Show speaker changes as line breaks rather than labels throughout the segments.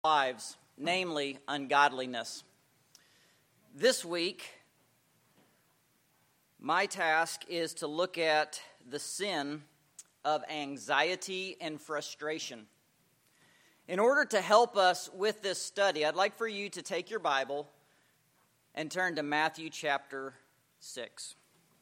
lives, namely ungodliness. This week, my task is to look at the sin of anxiety and frustration. In order to help us with this study, I'd like for you to take your Bible and turn to Matthew chapter 6.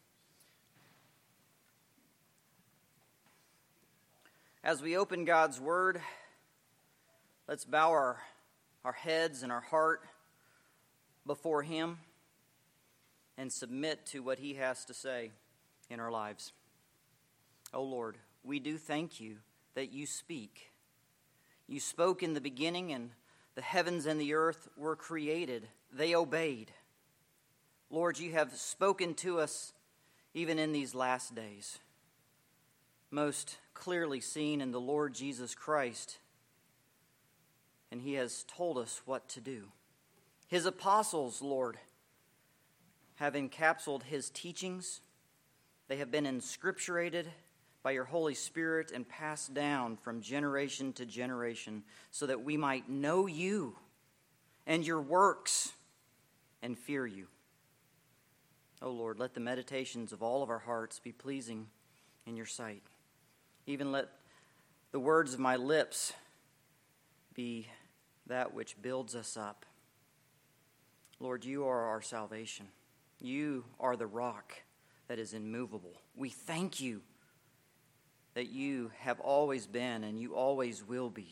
As we open God's Word, let's bow our heads and our heart before Him and submit to what He has to say in our lives. Oh Lord, we do thank You that You speak. You spoke in the beginning, and the heavens and the earth were created. They obeyed. Lord, You have spoken to us even in these last days, most clearly seen in the Lord Jesus Christ, and He has told us what to do. His apostles, Lord, have encapsulated His teachings. They have been inscripturated by Your Holy Spirit and passed down from generation to generation so that we might know You and Your works and fear You. Oh Lord, let the meditations of all of our hearts be pleasing in Your sight. Even let the words of my lips be that which builds us up. Lord, You are our salvation. You are the rock that is immovable. We thank You that You have always been and You always will be.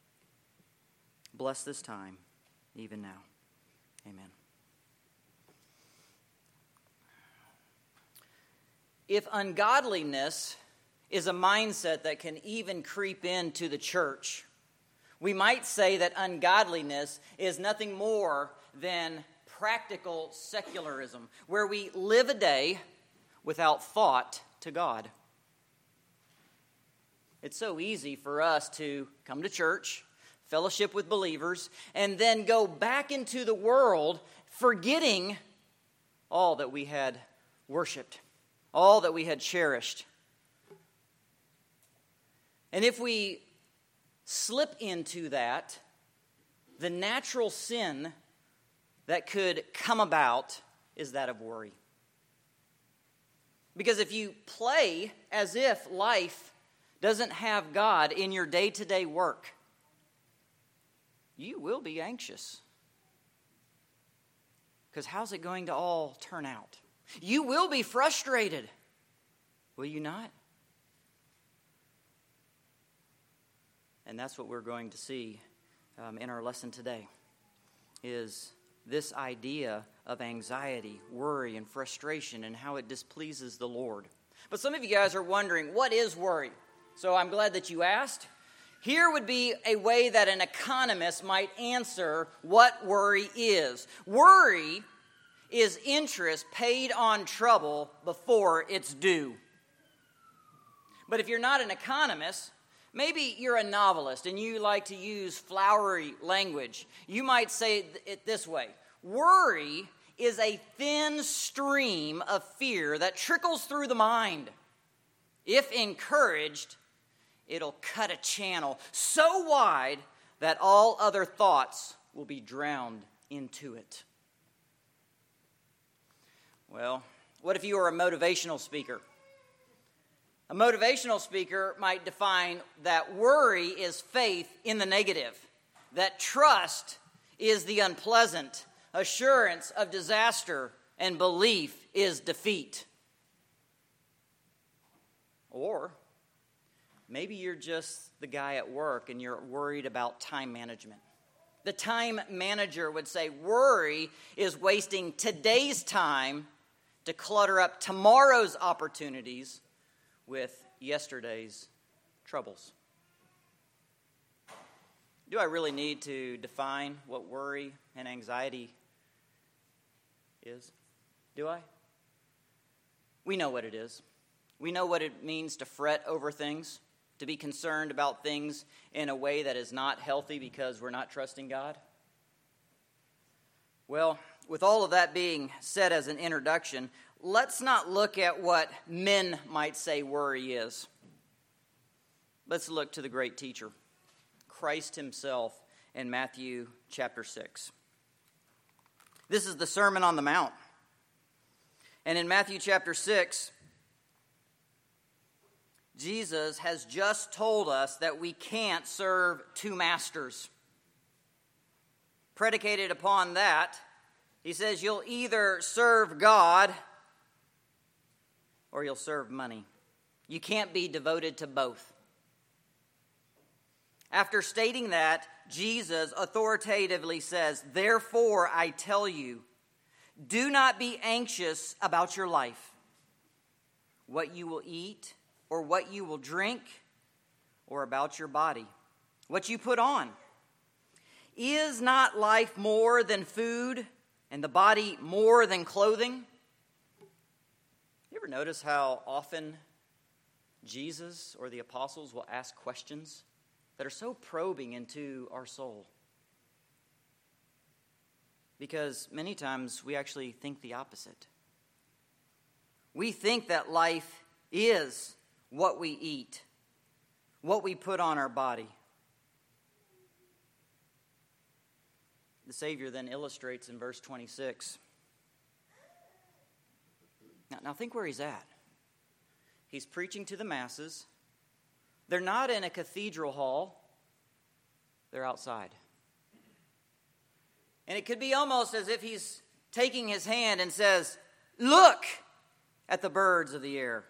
Bless this time, even now. Amen. If ungodliness is a mindset that can even creep into the church, we might say that ungodliness is nothing more than practical secularism, where we live a day without thought to God. It's so easy for us to come to church, fellowship with believers, and then go back into the world forgetting all that we had worshiped, all that we had cherished. And if we slip into that, the natural sin that could come about is that of worry. Because if you play as if life doesn't have God in your day-to-day work, you will be anxious. Because how's it going to all turn out? You will be frustrated. Will you not? And that's what we're going to see in our lesson today, is this idea of anxiety, worry, and frustration and how it displeases the Lord. But some of you guys are wondering, what is worry? So I'm glad that you asked. Here would be a way that an economist might answer what worry is. Worry is interest paid on trouble before it's due. But if you're not an economist, maybe you're a novelist and you like to use flowery language. You might say it this way: worry is a thin stream of fear that trickles through the mind. If encouraged, it'll cut a channel so wide that all other thoughts will be drowned into it. Well, what if you were a motivational speaker? A motivational speaker might define that worry is faith in the negative, that trust is the unpleasant, assurance of disaster, and belief is defeat. Or maybe you're just the guy at work and you're worried about time management. The time manager would say worry is wasting today's time to clutter up tomorrow's opportunities with yesterday's troubles. Do I really need to define what worry and anxiety is? Do I? We know what it is. We know what it means to fret over things, to be concerned about things in a way that is not healthy because we're not trusting God. Well, with all of that being said as an introduction, let's not look at what men might say worry is. Let's look to the great teacher, Christ Himself, in Matthew chapter 6. This is the Sermon on the Mount. And in Matthew chapter 6, Jesus has just told us that we can't serve two masters. Predicated upon that, he says you'll either serve God or you'll serve money. You can't be devoted to both. After stating that, Jesus authoritatively says, "Therefore I tell you, do not be anxious about your life, what you will eat or what you will drink, or about your body, what you put on. Is not life more than food, and the body more than clothing?" You ever notice how often Jesus or the apostles will ask questions that are so probing into our soul? Because many times we actually think the opposite. We think that life is what we eat, what we put on our body. The Savior then illustrates in verse 26. Now think where he's at. He's preaching to the masses. They're not in a cathedral hall. They're outside. And it could be almost as if he's taking his hand and says, "Look at the birds of the air.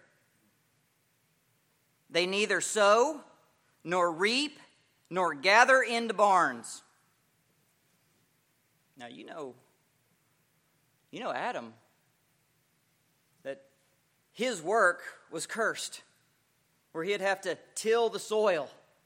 They neither sow, nor reap, nor gather into barns." Now, you know Adam, that his work was cursed, where he'd have to till the soil.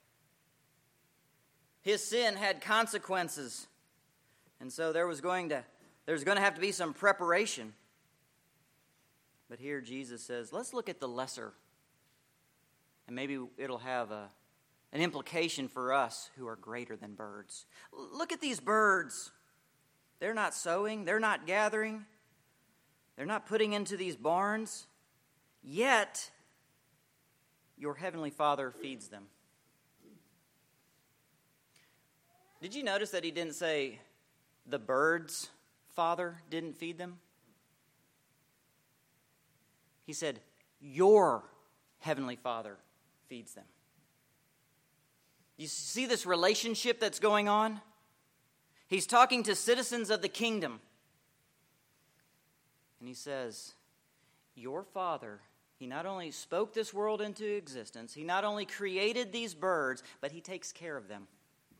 His sin had consequences. And so there was going to have to be some preparation. But here Jesus says, let's look at the lesser. And maybe it'll have an implication for us who are greater than birds. Look at these birds. They're not sowing. They're not gathering. They're not putting into these barns. Yet, your heavenly Father feeds them. Did you notice that he didn't say the birds' Father didn't feed them? He said, your heavenly Father feeds them. You see this relationship that's going on? He's talking to citizens of the kingdom. And he says, your Father, he not only spoke this world into existence, he not only created these birds, but he takes care of them.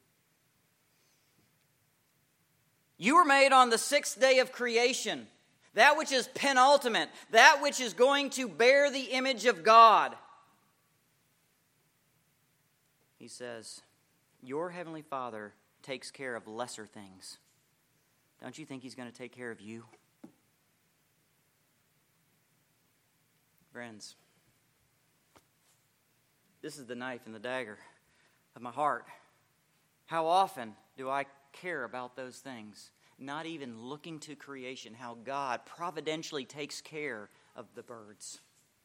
You were made on the sixth day of creation, that which is penultimate, that which is going to bear the image of God. He says, your heavenly Father takes care of lesser things. Don't you think he's going to take care of you? Friends, this is the knife and the dagger of my heart. How often do I care about those things? Not even looking to creation, how God providentially takes care of the birds.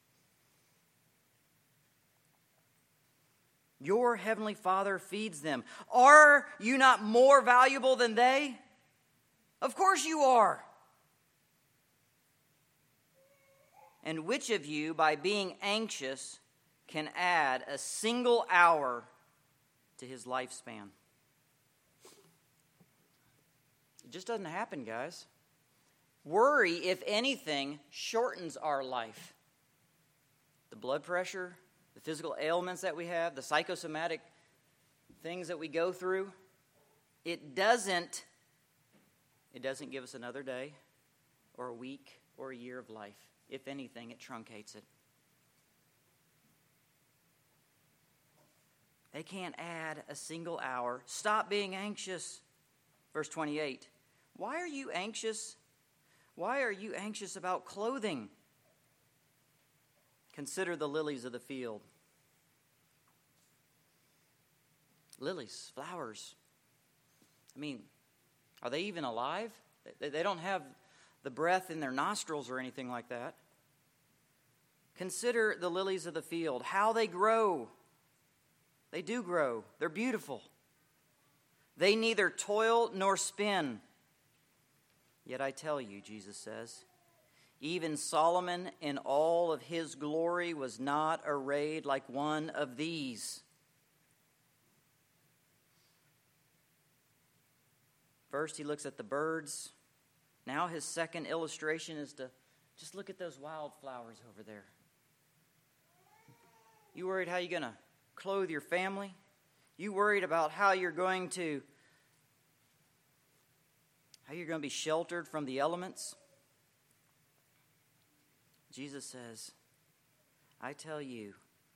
Your heavenly Father feeds them. Are you not more valuable than they? Of course you are. And which of you, by being anxious, can add a single hour to his lifespan? It just doesn't happen, guys. Worry, if anything, shortens our life. The blood pressure, the physical ailments that we have, the psychosomatic things that we go through, it doesn't give us another day or a week or a year of life. If anything, it truncates it. They can't add a single hour. Stop being anxious. Verse 28. Why are you anxious? Why are you anxious about clothing? Consider the lilies of the field. Lilies, flowers. I mean, are they even alive? They don't have the breath in their nostrils or anything like that. Consider the lilies of the field, how they grow. They do grow. They're beautiful. They neither toil nor spin. Yet I tell you, Jesus says, even Solomon in all of his glory was not arrayed like one of these. First, he looks at the birds. Now his second illustration is to just look at those wildflowers over there. You worried how you're going to clothe your family? You worried about how you're going to be sheltered from the elements? Jesus says, I tell you,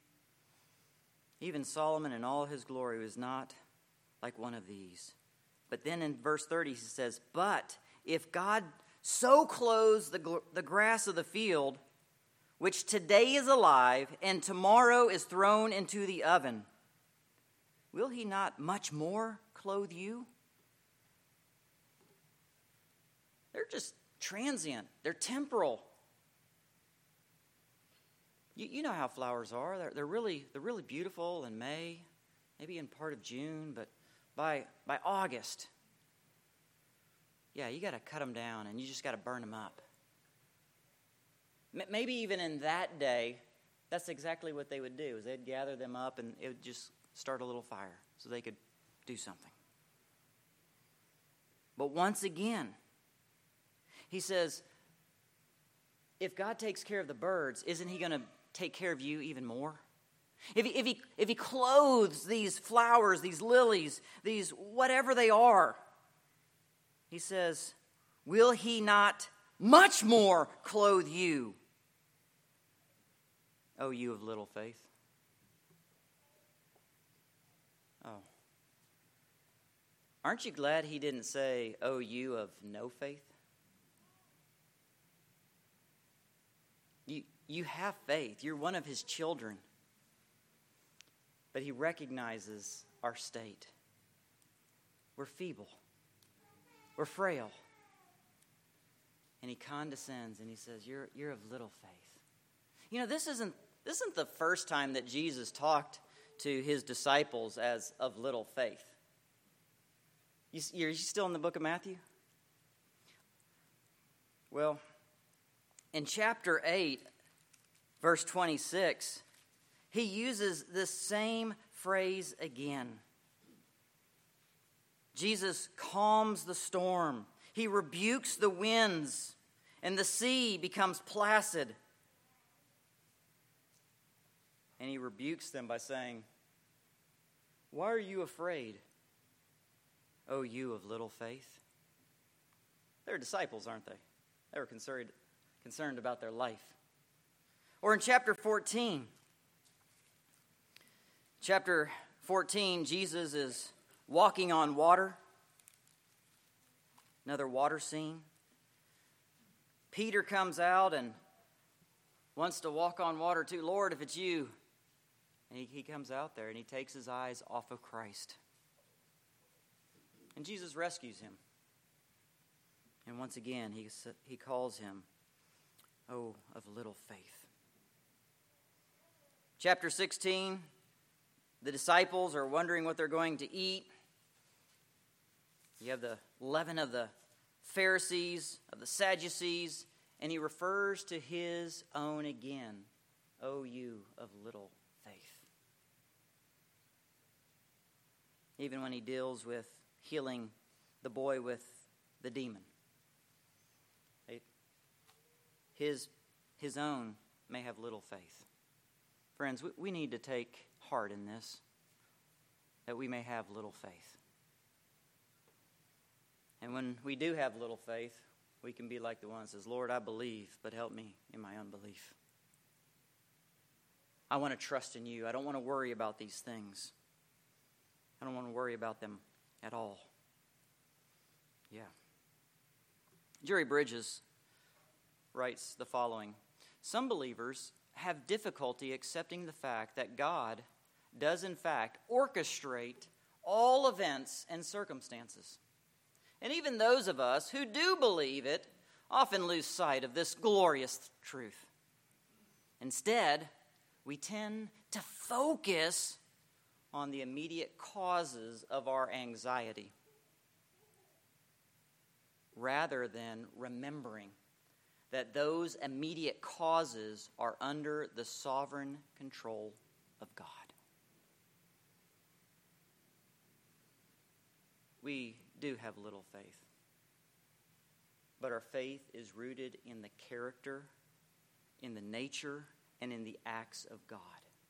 even Solomon in all his glory was not like one of these. But then in verse 30 he says, but if God so clothes the grass of the field, which today is alive and tomorrow is thrown into the oven, will he not much more clothe you? They're just transient. They're temporal. You know how flowers are. They're really beautiful in May, maybe in part of June, but by August, yeah, you got to cut them down and you just got to burn them up. Maybe even in that day, that's exactly what they would do, is they'd gather them up and it would just start a little fire so they could do something. But once again, he says, if God takes care of the birds, isn't he going to take care of you even more? If he clothes these flowers, these lilies, these whatever they are, he says, will he not much more clothe you, O you of little faith? Oh. Aren't you glad he didn't say, O you of no faith? You have faith. You're one of his children. But he recognizes our state. We're feeble. We're frail. And he condescends and he says, you're of little faith. You know, this isn't the first time that Jesus talked to his disciples as of little faith. You're still in the book of Matthew? Well, in chapter 8, verse 26, he uses this same phrase again. Jesus calms the storm. He rebukes the winds, and the sea becomes placid. And he rebukes them by saying, why are you afraid, O you of little faith? They're disciples, aren't they? They were concerned about their life. Or in chapter 14, Jesus is walking on water. Another water scene. Peter comes out and wants to walk on water too. Lord, if it's you. And he comes out there and he takes his eyes off of Christ. And Jesus rescues him. And once again, he calls him, oh, of little faith. Chapter 16, the disciples are wondering what they're going to eat. You have the leaven of the Pharisees, of the Sadducees, and he refers to his own again, O you of little faith. Even when he deals with healing the boy with the demon. His own may have little faith. Friends, we need to take heart in this, that we may have little faith. And when we do have little faith, we can be like the one that says, Lord, I believe, but help me in my unbelief. I want to trust in you. I don't want to worry about these things. I don't want to worry about them at all. Yeah. Jerry Bridges writes the following. Some believers have difficulty accepting the fact that God does in fact orchestrate all events and circumstances. And even those of us who do believe it often lose sight of this glorious truth. Instead, we tend to focus on the immediate causes of our anxiety, rather than remembering that those immediate causes are under the sovereign control of God. We do have little faith, but our faith is rooted in the character, in the nature, and in the acts of God.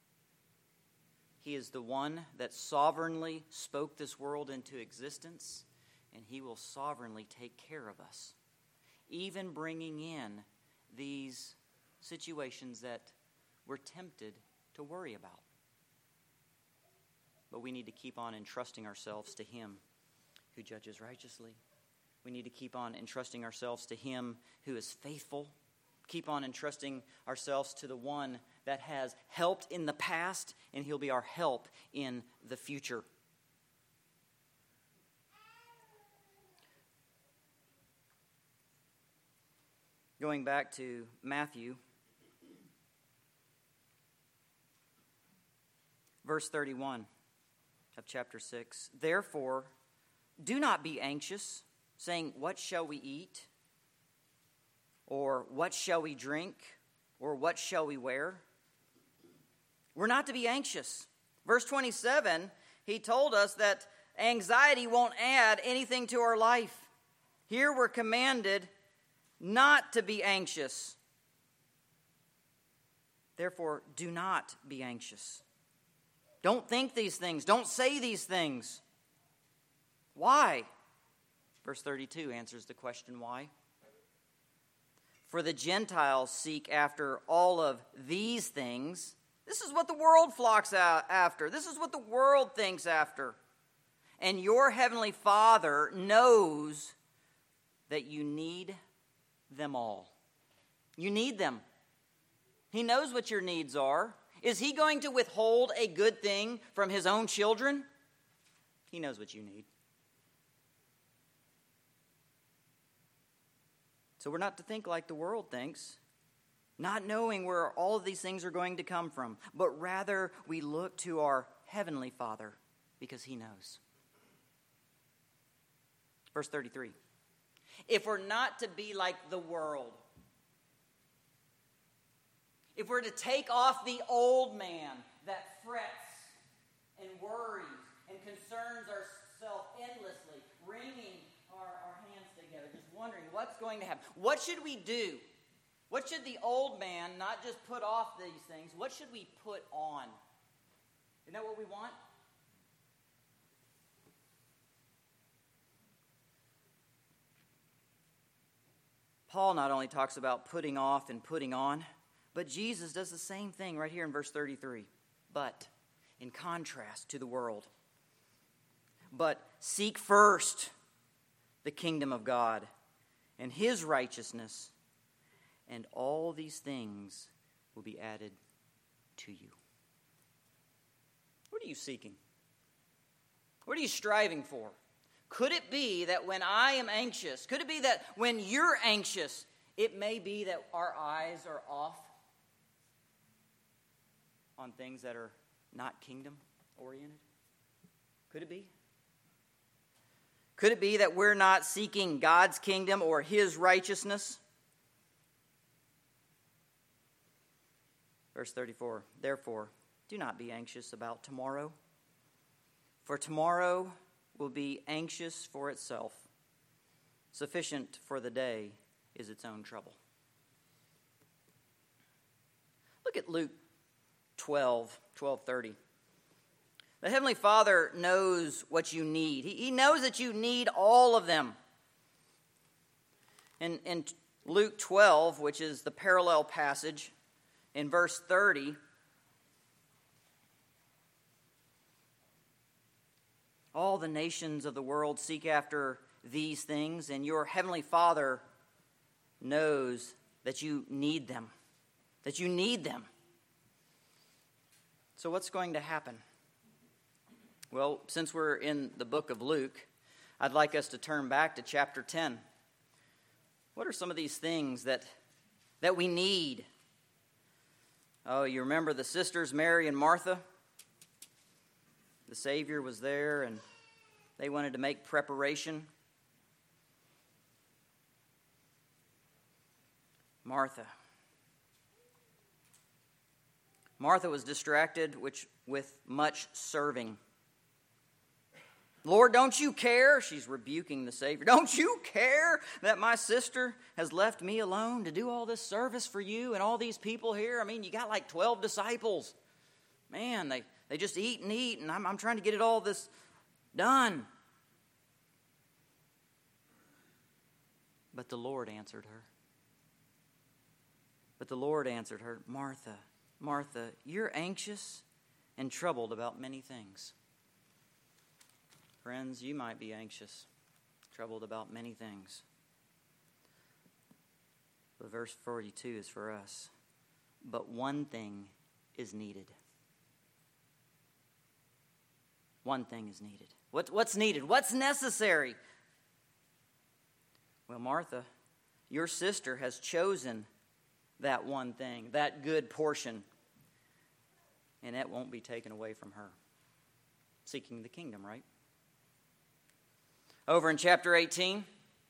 He is the one that sovereignly spoke this world into existence, and He will sovereignly take care of us, even bringing in these situations that we're tempted to worry about. But we need to keep on entrusting ourselves to Him who judges righteously. We need to keep on entrusting ourselves to Him who is faithful. Keep on entrusting ourselves to the one that has helped in the past, and He'll be our help in the future. Going back to Matthew, verse 31 of chapter 6. Therefore, do not be anxious, saying, what shall we eat? Or what shall we drink? Or what shall we wear? We're not to be anxious. Verse 27, he told us that anxiety won't add anything to our life. Here we're commanded not to be anxious. Therefore, do not be anxious. Don't think these things. Don't say these things. Why? Verse 32 answers the question why. For the Gentiles seek after all of these things. This is what the world flocks after. This is what the world thinks after. And your heavenly Father knows that you need them all. You need them. He knows what your needs are. Is He going to withhold a good thing from His own children? He knows what you need. So we're not to think like the world thinks, not knowing where all of these things are going to come from, but rather we look to our heavenly Father because He knows. Verse 33. If we're not to be like the world, if we're to take off the old man that frets and worries and concerns ourselves endlessly, wringing our hands together, just wondering what's going to happen. What should we do? What should the old man not just put off these things? What should we put on? Isn't that what we want? Paul not only talks about putting off and putting on, but Jesus does the same thing right here in verse 33. But, in contrast to the world, but seek first the kingdom of God and His righteousness, and all these things will be added to you. What are you seeking? What are you striving for? Could it be that when I am anxious, could it be that when you're anxious, it may be that our eyes are off on things that are not kingdom-oriented? Could it be? Could it be that we're not seeking God's kingdom or His righteousness? Verse 34, therefore, do not be anxious about tomorrow, for tomorrow will be anxious for itself. Sufficient for the day is its own trouble. Look at Luke 12:30. The Heavenly Father knows what you need. He knows that you need all of them. In Luke 12, which is the parallel passage, in verse 30, all the nations of the world seek after these things, and your Heavenly Father knows that you need them. That you need them. So what's going to happen? Well, since we're in the book of Luke, I'd like us to turn back to chapter 10. What are some of these things that we need? Oh, you remember the sisters, Mary and Martha? The Savior was there, and they wanted to make preparation. Martha was distracted with much serving. Lord, don't you care? She's rebuking the Savior. Don't you care that my sister has left me alone to do all this service for you and all these people here? I mean, you got like 12 disciples. Man, they just eat, and I'm trying to get it all this done. But the Lord answered her. Martha, Martha, you're anxious and troubled about many things. Friends, you might be anxious, troubled about many things. But verse 42 is for us. But one thing is needed. One thing is needed. What's needed? What's necessary? Well, Martha, your sister has chosen that one thing, that good portion, and that won't be taken away from her. Seeking the kingdom, right? Over in chapter 18,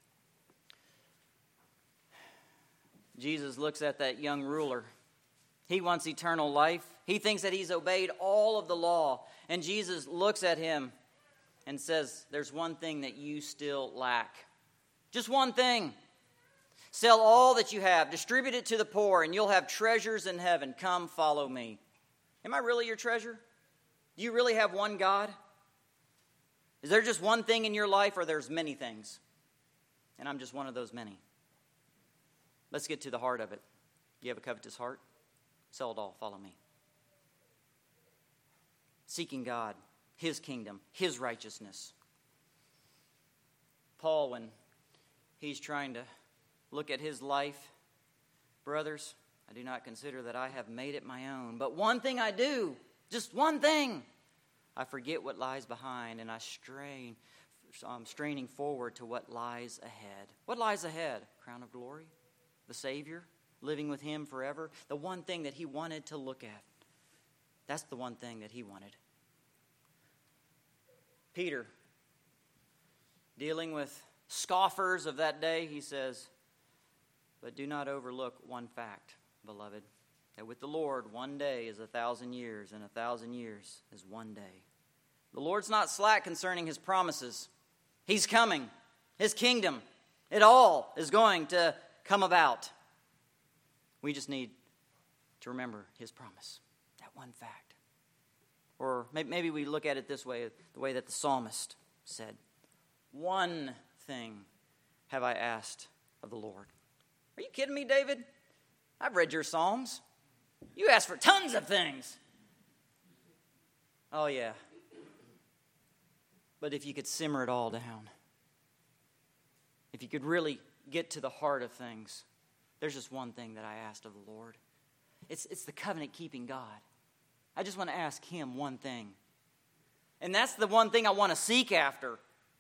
Jesus looks at that young ruler. He wants eternal life. He thinks that he's obeyed all of the law. And Jesus looks at him and says, there's one thing that you still lack. Just one thing. Sell all that you have, distribute it to the poor, and you'll have treasures in heaven. Come, follow me. Am I really your treasure? Do you really have one God? Is there just one thing in your life, or there's many things? And I'm just one of those many. Let's get to the heart of it. You have a covetous heart? Sell it all, follow me. Seeking God, His kingdom, His righteousness. Paul, when he's trying to look at his life, brothers, I do not consider that I have made it my own. But one thing I do, just one thing, I forget what lies behind, and I'm straining forward to what lies ahead. What lies ahead? Crown of glory, the Savior, living with Him forever. The one thing that he wanted to look at. That's the one thing that he wanted. Peter, dealing with scoffers of that day, he says, but do not overlook one fact, beloved, that with the Lord 1 day is 1,000 years, and 1,000 years is 1 day. The Lord's not slack concerning His promises. He's coming. His kingdom, it all is going to come about. We just need to remember His promise, that one fact. Or maybe we look at it this way, the way that the psalmist said, one thing have I asked of the Lord. Are you kidding me, David? I've read your Psalms. You asked for tons of things. Oh, yeah. But if you could simmer it all down, if you could really get to the heart of things, there's just one thing that I asked of the Lord. It's the covenant-keeping God. I just want to ask Him one thing. And that's the one thing I want to seek after.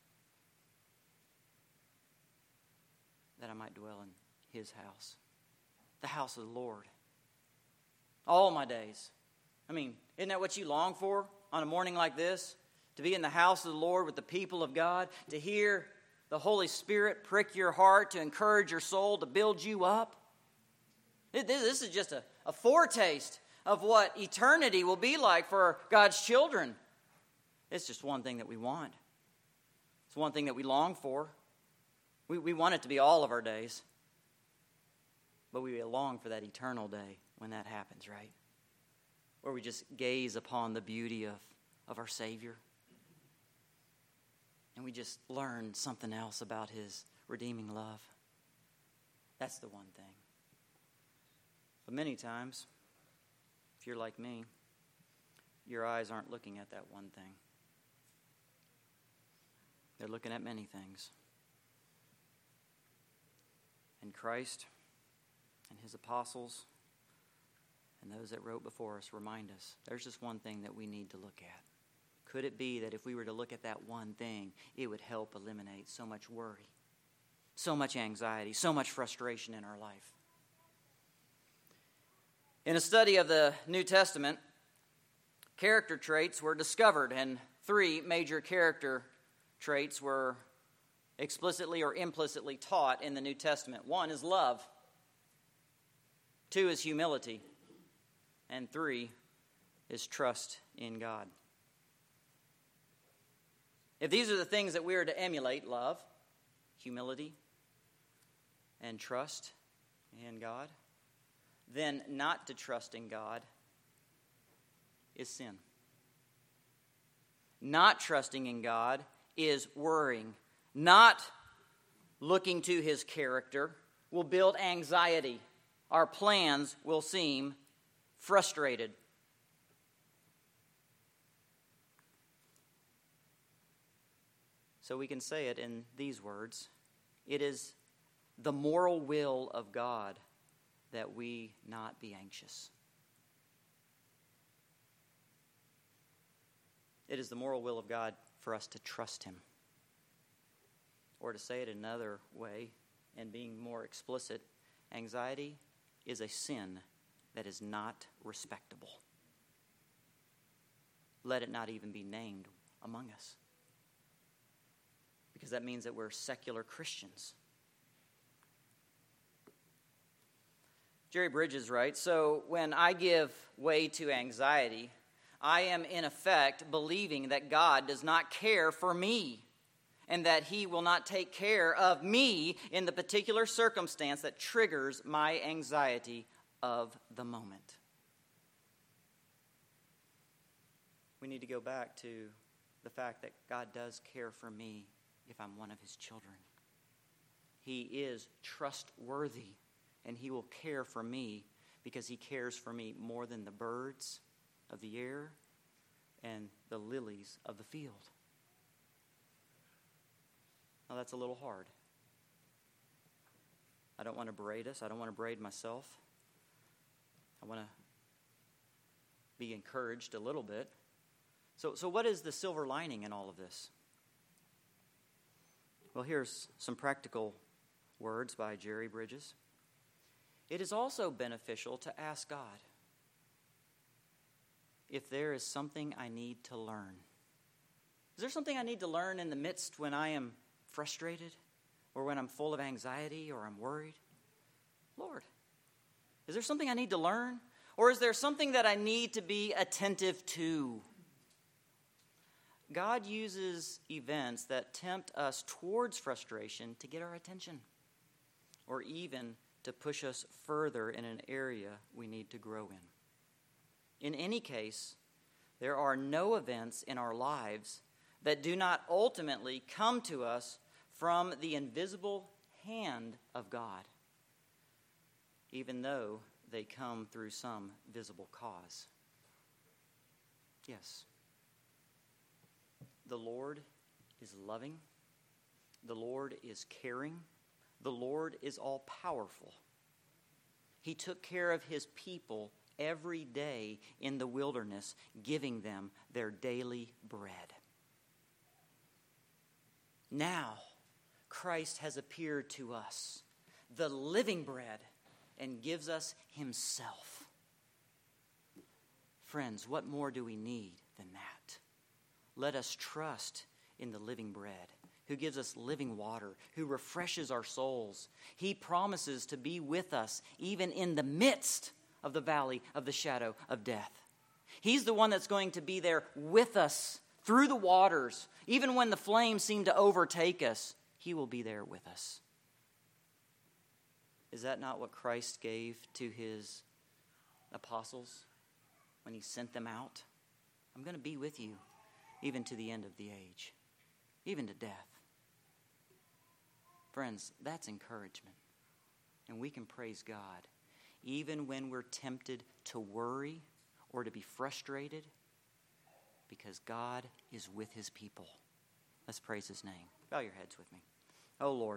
That I might dwell in His house. The house of the Lord. All my days. I mean, isn't that what you long for on a morning like this? To be in the house of the Lord with the people of God. To hear the Holy Spirit prick your heart. To encourage your soul. To build you up. This is just a foretaste of what eternity will be like for God's children. It's just one thing that we want. It's one thing that we long for. We want it to be all of our days. But we long for that eternal day when that happens, right? Where we just gaze upon the beauty of our Savior. And we just learn something else about His redeeming love. That's the one thing. But many times, if you're like me, your eyes aren't looking at that one thing. They're looking at many things. And Christ and His apostles and those that wrote before us remind us there's just one thing that we need to look at. Could it be that if we were to look at that one thing, it would help eliminate so much worry, so much anxiety, so much frustration in our life? In a study of the New Testament, character traits were discovered and Three major character traits were explicitly or implicitly taught in the New Testament. One is love. Two is humility. And three is trust in God. If these are the things that we are to emulate, love, humility, and trust in God, then not to trust in God is sin. Not trusting in God is worrying. Not looking to His character will build anxiety. Our plans will seem frustrated. So we can say it in these words. It is the moral will of God that we not be anxious. It is the moral will of God for us to trust Him. Or to say it another way, and being more explicit, anxiety is a sin that is not respectable. Let it not even be named among us. Because that means that we're secular Christians. Jerry Bridges writes, so when I give way to anxiety, I am in effect believing that God does not care for me and that He will not take care of me in the particular circumstance that triggers my anxiety of the moment. We need to go back to the fact that God does care for me if I'm one of His children. He is trustworthy, and He will care for me because He cares for me more than the birds of the air and the lilies of the field. Now that's a little hard. I don't want to berate us. I don't want to berate myself. I want to be encouraged a little bit. So what is the silver lining in all of this? Well, here's some practical words by Jerry Bridges. It is also beneficial to ask God if there is something I need to learn. Is there something I need to learn in the midst when I am frustrated or when I'm full of anxiety or I'm worried? Lord, is there something I need to learn? Or is there something that I need to be attentive to? God uses events that tempt us towards frustration to get our attention, or even to push us further in an area we need to grow in. In any case, there are no events in our lives that do not ultimately come to us from the invisible hand of God, even though they come through some visible cause. Yes. The Lord is loving. The Lord is caring. The Lord is all-powerful. He took care of His people every day in the wilderness, giving them their daily bread. Now, Christ has appeared to us, the living bread, and gives us Himself. Friends, what more do we need than that? Let us trust in the living bread, who gives us living water, who refreshes our souls. He promises to be with us even in the midst of the valley of the shadow of death. He's the one that's going to be there with us through the waters. Even when the flames seem to overtake us, He will be there with us. Is that not what Christ gave to His apostles when He sent them out? I'm going to be with you even to the end of the age, even to death. Friends, that's encouragement. And we can praise God even when we're tempted to worry or to be frustrated, because God is with His people. Let's praise His name. Bow your heads with me. Oh Lord,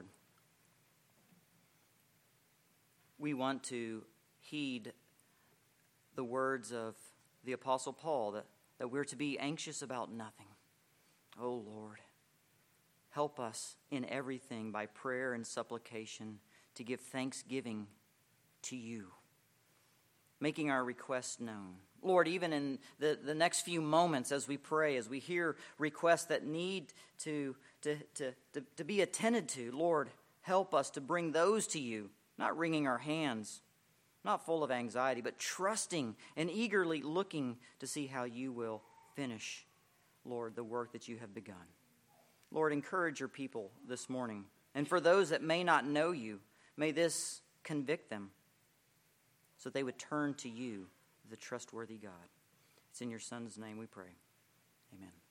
we want to heed the words of the Apostle Paul that we're to be anxious about nothing. Oh Lord, help us in everything by prayer and supplication to give thanksgiving to You, making our requests known. Lord, even in the next few moments as we pray, as we hear requests that need to be attended to, Lord, help us to bring those to you, not wringing our hands, not full of anxiety, but trusting and eagerly looking to see how you will finish, Lord, the work that you have begun. Lord, encourage your people this morning. And for those that may not know you, may this convict them so they would turn to you, the trustworthy God. It's in your Son's name we pray. Amen.